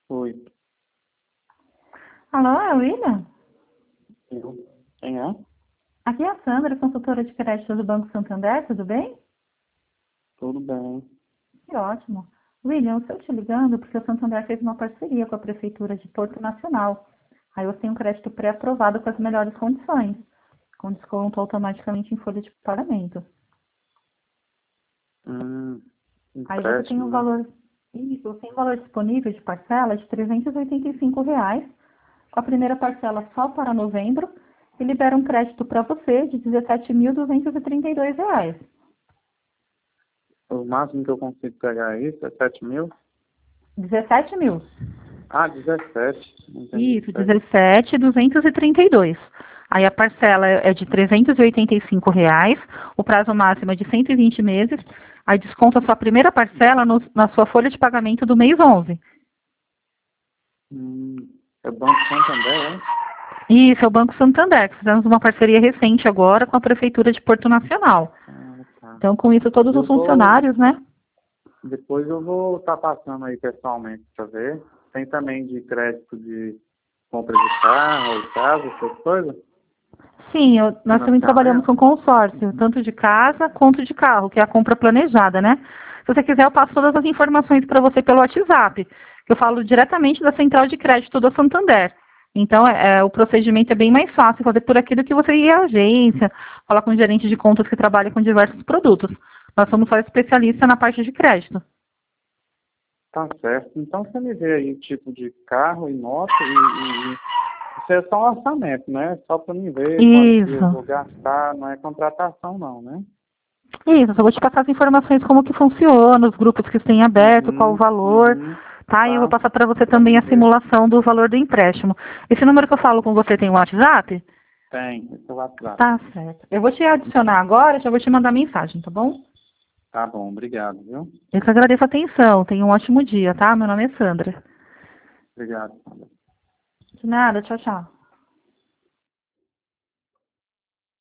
Oi. Alô, é o William? Quem é? Aqui é a Sandra, consultora de crédito do Banco Santander, tudo bem? Tudo bem. Que ótimo. William, eu estou te ligando porque o Santander fez uma parceria com a Prefeitura de Porto Nacional. Aí você tem um crédito pré-aprovado com as melhores condições, com desconto automaticamente em folha de pagamento. Aí você tem Empréstimo, um né? valor, isso, você tem um valor disponível de parcela de R$ 385, com a primeira parcela só para novembro, e libera um crédito para você de R$ 17.232. O máximo que eu consigo pegar é isso, é 7 mil? 17 mil. Ah, 17. Não entendi Isso, certo. 17.232. Aí a parcela é de R$ 385, o prazo máximo é de 120 meses, aí desconta a sua primeira parcela na sua folha de pagamento do mês 11. É Banco Santander, é? Isso, é o Banco Santander, que fizemos uma parceria recente agora com a Prefeitura de Porto Nacional. Ah, tá. Então, com isso, todos os funcionários, né? Depois eu vou estar passando aí pessoalmente para ver. Tem também de crédito de compra de carro, casa, essas coisas? Sim, nós também trabalhamos Financiamento? com consórcio, tanto de casa quanto de carro, que é a compra planejada, né? Se você quiser, eu passo todas as informações para você pelo WhatsApp, que eu falo diretamente da central de crédito do Santander. Então, o procedimento é bem mais fácil fazer por aqui do que você ir à agência, falar com o gerente de contas que trabalha com diversos produtos. Nós somos só especialista na parte de crédito. Tá certo. Então você me vê aí tipo de carro e moto e isso é só um orçamento, né? Só para mim ver quanto que eu Isso. vou gastar, não é contratação não, né? Isso, eu só vou te passar as informações como que funciona, os grupos que têm aberto, qual o valor, tá? E eu vou Tá, passar para você para também mim a ver. simulação do valor do empréstimo. Esse número que eu falo com você tem um WhatsApp? Tem, esse é o WhatsApp. Tá certo. Eu vou te adicionar agora, já vou te mandar mensagem, tá bom? Tá bom, obrigado, viu? Eu que agradeço a atenção. Tenha um ótimo dia, tá? Meu nome é Sandra. Obrigado, Sandra. De nada, tchau, tchau.